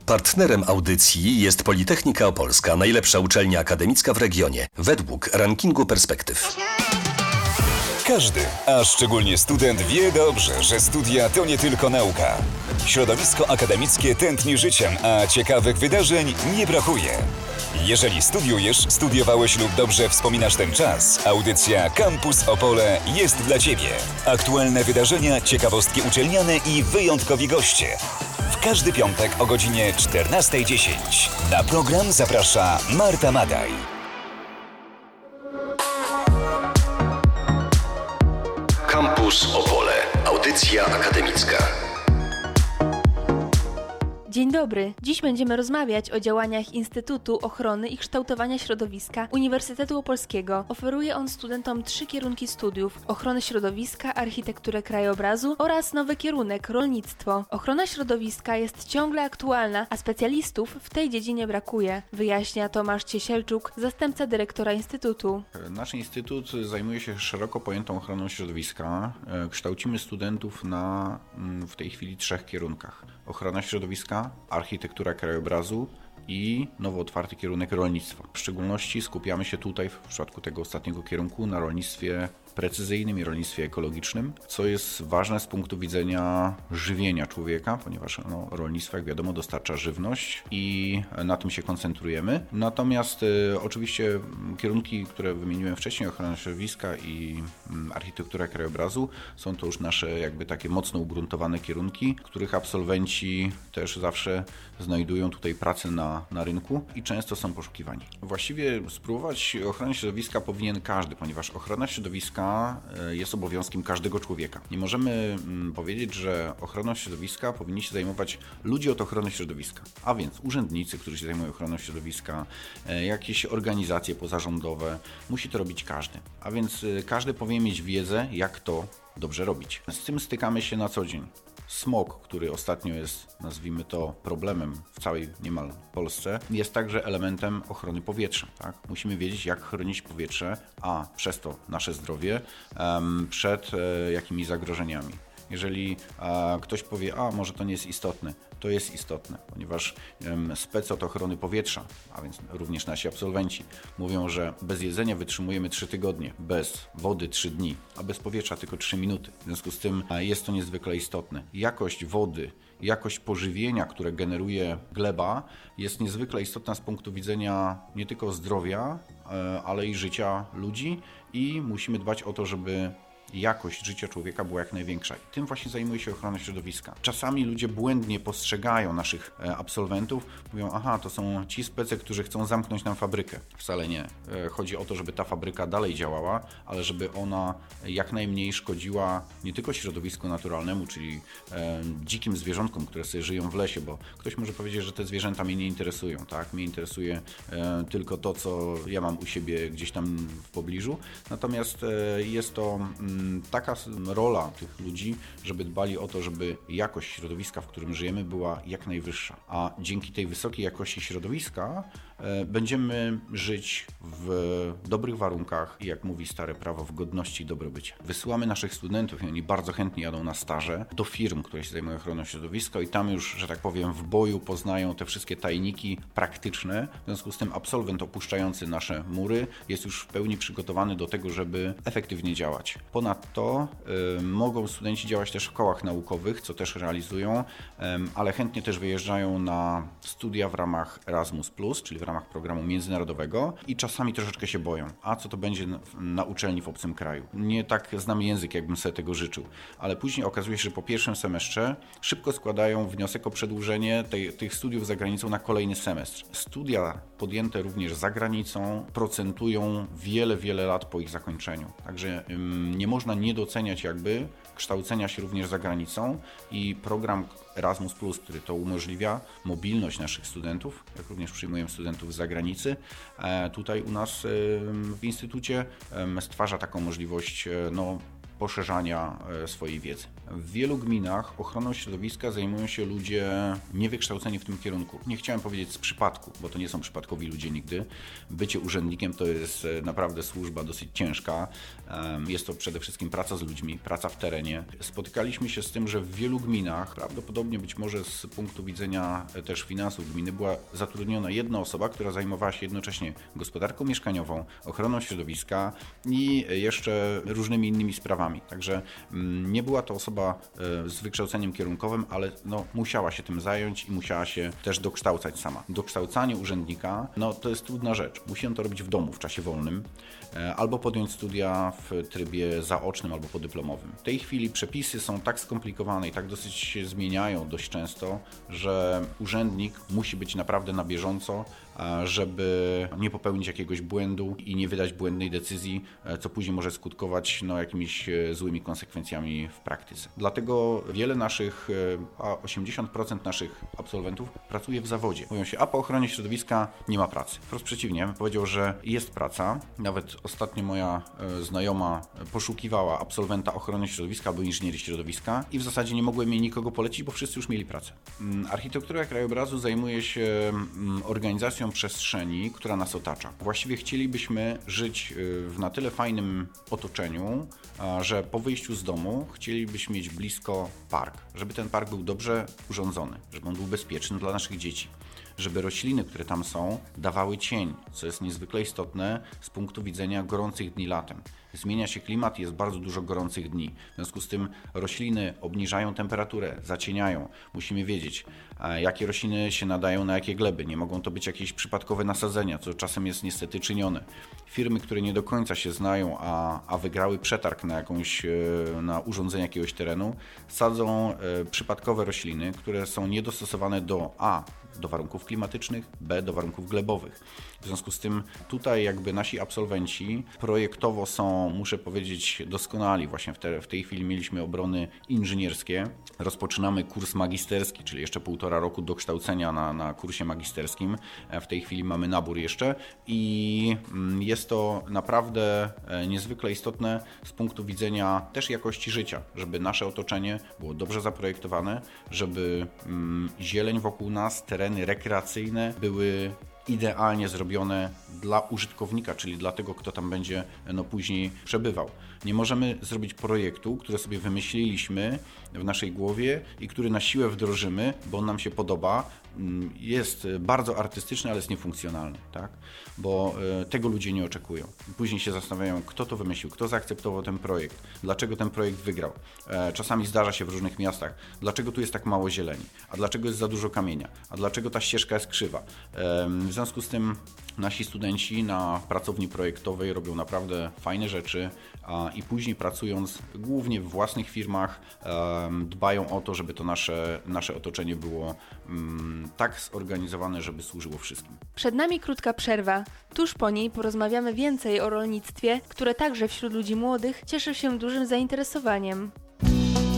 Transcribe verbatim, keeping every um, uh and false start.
Partnerem audycji jest Politechnika Opolska, najlepsza uczelnia akademicka w regionie, według rankingu Perspektyw. Każdy, a szczególnie student, wie dobrze, że studia to nie tylko nauka. Środowisko akademickie tętni życiem, a ciekawych wydarzeń nie brakuje. Jeżeli studiujesz, studiowałeś lub dobrze wspominasz ten czas, audycja Campus Opole jest dla Ciebie. Aktualne wydarzenia, ciekawostki uczelniane i wyjątkowi goście. W każdy piątek o godzinie czternasta dziesięć. Na program zaprasza Marta Madaj. Campus Opole. Audycja akademicka. Dzień dobry. Dziś będziemy rozmawiać o działaniach Instytutu Ochrony i Kształtowania Środowiska Uniwersytetu Opolskiego. Oferuje on studentom trzy kierunki studiów: ochrony środowiska, architekturę krajobrazu oraz nowy kierunek rolnictwo. Ochrona środowiska jest ciągle aktualna, a specjalistów w tej dziedzinie brakuje, wyjaśnia Tomasz Ciesielczuk, zastępca dyrektora Instytutu. Nasz Instytut zajmuje się szeroko pojętą ochroną środowiska. Kształcimy studentów na w tej chwili trzech kierunkach: ochrona środowiska, architektura krajobrazu i nowo otwarty kierunek rolnictwo. W szczególności skupiamy się tutaj w przypadku tego ostatniego kierunku na rolnictwie precyzyjnym i rolnictwie ekologicznym, co jest ważne z punktu widzenia żywienia człowieka, ponieważ no, rolnictwo, jak wiadomo, dostarcza żywność i na tym się koncentrujemy. Natomiast y, oczywiście kierunki, które wymieniłem wcześniej, ochrona środowiska i y, architektura krajobrazu, są to już nasze jakby takie mocno ugruntowane kierunki, których absolwenci też zawsze znajdują tutaj pracę na, na rynku i często są poszukiwani. Właściwie spróbować ochrony środowiska powinien każdy, ponieważ ochrona środowiska jest obowiązkiem każdego człowieka. Nie możemy powiedzieć, że ochroną środowiska powinni się zajmować ludzie od ochrony środowiska, a więc urzędnicy, którzy się zajmują ochroną środowiska, jakieś organizacje pozarządowe. Musi to robić każdy, a więc każdy powinien mieć wiedzę, jak to dobrze robić. Z tym stykamy się na co dzień. Smog, który ostatnio jest, nazwijmy to, problemem w całej niemal Polsce, jest także elementem ochrony powietrza. Tak? Musimy wiedzieć, jak chronić powietrze, a przez to nasze zdrowie, um, przed e, jakimi zagrożeniami. Jeżeli e, ktoś powie, a może to nie jest istotne, to jest istotne, ponieważ um, spec od ochrony powietrza, a więc również nasi absolwenci, mówią, że bez jedzenia wytrzymujemy trzy tygodnie, bez wody trzy dni, a bez powietrza tylko trzy minuty. W związku z tym e, jest to niezwykle istotne. Jakość wody, jakość pożywienia, które generuje gleba, jest niezwykle istotna z punktu widzenia nie tylko zdrowia, e, ale i życia ludzi i musimy dbać o to, żeby jakość życia człowieka była jak największa. I tym właśnie zajmuje się ochrona środowiska. Czasami ludzie błędnie postrzegają naszych absolwentów, mówią, aha, to są ci spece, którzy chcą zamknąć nam fabrykę. Wcale nie. Chodzi o to, żeby ta fabryka dalej działała, ale żeby ona jak najmniej szkodziła nie tylko środowisku naturalnemu, czyli e, dzikim zwierzątkom, które sobie żyją w lesie, bo ktoś może powiedzieć, że te zwierzęta mnie nie interesują, tak? Mnie interesuje e, tylko to, co ja mam u siebie gdzieś tam w pobliżu. Natomiast e, jest to taka rola tych ludzi, żeby dbali o to, żeby jakość środowiska, w którym żyjemy, była jak najwyższa. A dzięki tej wysokiej jakości środowiska e, będziemy żyć w dobrych warunkach i, jak mówi stare prawo, w godności i dobrobycie. Wysyłamy naszych studentów i oni bardzo chętnie jadą na staże do firm, które się zajmują ochroną środowiska i tam już, że tak powiem, w boju poznają te wszystkie tajniki praktyczne. W związku z tym absolwent opuszczający nasze mury jest już w pełni przygotowany do tego, żeby efektywnie działać. Ponadto y, mogą studenci działać też w kołach naukowych, co też realizują, y, ale chętnie też wyjeżdżają na studia w ramach Erasmus plus, czyli w ramach programu międzynarodowego i czasami troszeczkę się boją, a co to będzie na, na uczelni w obcym kraju. Nie tak znam język, jakbym sobie tego życzył, ale później okazuje się, że po pierwszym semestrze szybko składają wniosek o przedłużenie tej, tych studiów za granicą na kolejny semestr. Studia podjęte również za granicą procentują wiele, wiele lat po ich zakończeniu. Także y, nie można nie doceniać jakby kształcenia się również za granicą i program Erasmus plus, który to umożliwia, mobilność naszych studentów, jak również przyjmujemy studentów z zagranicy. Tutaj u nas w Instytucie stwarza taką możliwość no, poszerzania e, swojej wiedzy. W wielu gminach ochroną środowiska zajmują się ludzie niewykształceni w tym kierunku. Nie chciałem powiedzieć z przypadku, bo to nie są przypadkowi ludzie nigdy. Bycie urzędnikiem to jest naprawdę służba dosyć ciężka. Jest to przede wszystkim praca z ludźmi, praca w terenie. Spotykaliśmy się z tym, że w wielu gminach, prawdopodobnie być może z punktu widzenia też finansów gminy, była zatrudniona jedna osoba, która zajmowała się jednocześnie gospodarką mieszkaniową, ochroną środowiska i jeszcze różnymi innymi sprawami. Także nie była to osoba z wykształceniem kierunkowym, ale no, musiała się tym zająć i musiała się też dokształcać sama. Dokształcanie urzędnika, no to jest trudna rzecz. Musi on to robić w domu, w czasie wolnym, albo podjąć studia w trybie zaocznym albo podyplomowym. W tej chwili przepisy są tak skomplikowane i tak dosyć się zmieniają dość często, że urzędnik musi być naprawdę na bieżąco, żeby nie popełnić jakiegoś błędu i nie wydać błędnej decyzji, co później może skutkować no, jakimiś złymi konsekwencjami w praktyce. Dlatego wiele naszych, a osiemdziesiąt procent naszych absolwentów pracuje w zawodzie. Mówią się, a po ochronie środowiska nie ma pracy. Wprost przeciwnie, ja bym powiedział, że jest praca. Nawet ostatnio moja znajoma poszukiwała absolwenta ochrony środowiska albo inżynierii środowiska i w zasadzie nie mogłem jej nikogo polecić, bo wszyscy już mieli pracę. Architektura krajobrazu zajmuje się organizacją przestrzeni, która nas otacza. Właściwie chcielibyśmy żyć w na tyle fajnym otoczeniu, że po wyjściu z domu chcielibyśmy mieć blisko park, żeby ten park był dobrze urządzony, żeby on był bezpieczny dla naszych dzieci, żeby rośliny, które tam są, dawały cień, co jest niezwykle istotne z punktu widzenia gorących dni latem. Zmienia się klimat i jest bardzo dużo gorących dni. W związku z tym rośliny obniżają temperaturę, zacieniają. Musimy wiedzieć, jakie rośliny się nadają na jakie gleby. Nie mogą to być jakieś przypadkowe nasadzenia, co czasem jest niestety czynione. Firmy, które nie do końca się znają, a, a wygrały przetarg na, jakąś, na urządzenie jakiegoś terenu, sadzą przypadkowe rośliny, które są niedostosowane do A, do warunków klimatycznych, B, do warunków glebowych. W związku z tym tutaj jakby nasi absolwenci projektowo są, muszę powiedzieć, doskonali. Właśnie w, te, w tej chwili mieliśmy obrony inżynierskie. Rozpoczynamy kurs magisterski, czyli jeszcze półtora roku dokształcenia na, na kursie magisterskim. W tej chwili mamy nabór jeszcze i jest to naprawdę niezwykle istotne z punktu widzenia też jakości życia, żeby nasze otoczenie było dobrze zaprojektowane, żeby zieleń wokół nas, tereny rekreacyjne były idealnie zrobione dla użytkownika, czyli dla tego, kto tam będzie no, później przebywał. Nie możemy zrobić projektu, który sobie wymyśliliśmy w naszej głowie i który na siłę wdrożymy, bo on nam się podoba, jest bardzo artystyczny, ale jest niefunkcjonalny, tak? Bo tego ludzie nie oczekują. Później się zastanawiają, kto to wymyślił, kto zaakceptował ten projekt, dlaczego ten projekt wygrał. Czasami zdarza się w różnych miastach, dlaczego tu jest tak mało zieleni, a dlaczego jest za dużo kamienia, a dlaczego ta ścieżka jest krzywa. W związku z tym nasi studenci na pracowni projektowej robią naprawdę fajne rzeczy i później pracując głównie w własnych firmach dbają o to, żeby to nasze, nasze otoczenie było tak zorganizowane, żeby służyło wszystkim. Przed nami krótka przerwa. Tuż po niej porozmawiamy więcej o rolnictwie, które także wśród ludzi młodych cieszy się dużym zainteresowaniem.